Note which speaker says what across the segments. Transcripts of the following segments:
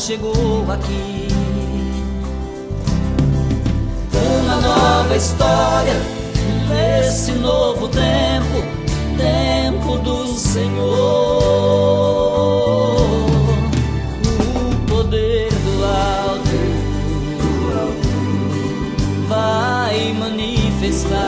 Speaker 1: chegou aqui. Uma nova história nesse novo tempo, tempo do Senhor. O poder do alto vai manifestar,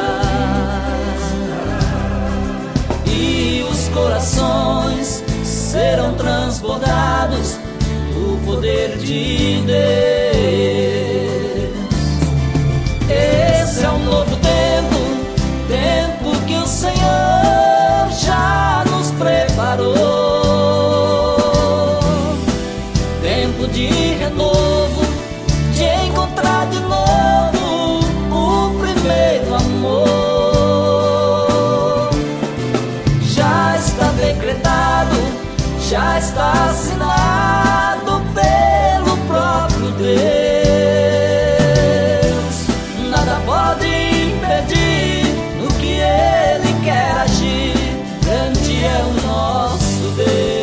Speaker 1: e os corações serão transbordados do poder de Deus. Esse é um novo tempo, tempo que o Senhor já nos preparou. Tempo de renovo, de encontrar de novo o primeiro amor. Já está decretado, já está assinado pelo próprio Deus. Nada pode impedir o que Ele quer agir. Grande é o nosso Deus.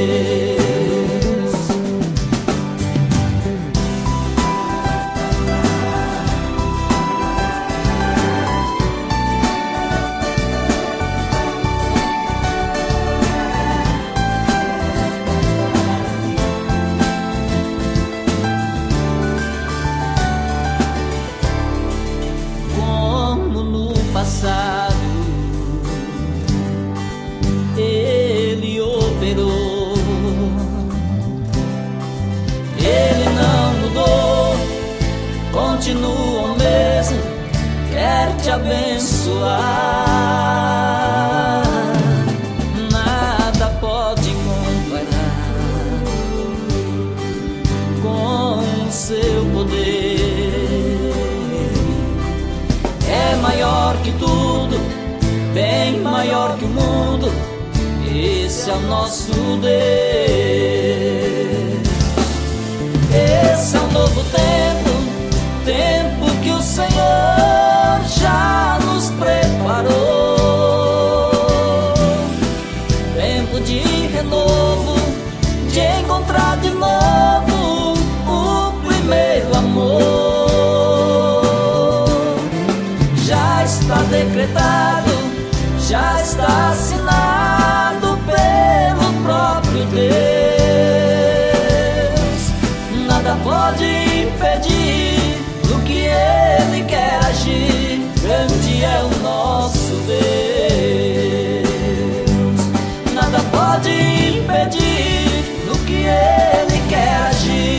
Speaker 1: Passado, Ele operou, Ele não mudou, continua o mesmo, quer te abençoar. Nada pode comparar com o seu poder. É maior que tudo, bem maior que o mundo. Esse é o nosso Deus. Esse é um novo tempo, tempo que o Senhor já nos preparou. Tempo de renovo, de encontrar de novo o primeiro amor. Está decretado, já está assinado pelo próprio Deus. Nada pode impedir o que Ele quer agir. Grande é o nosso Deus. Nada pode impedir o que Ele quer agir.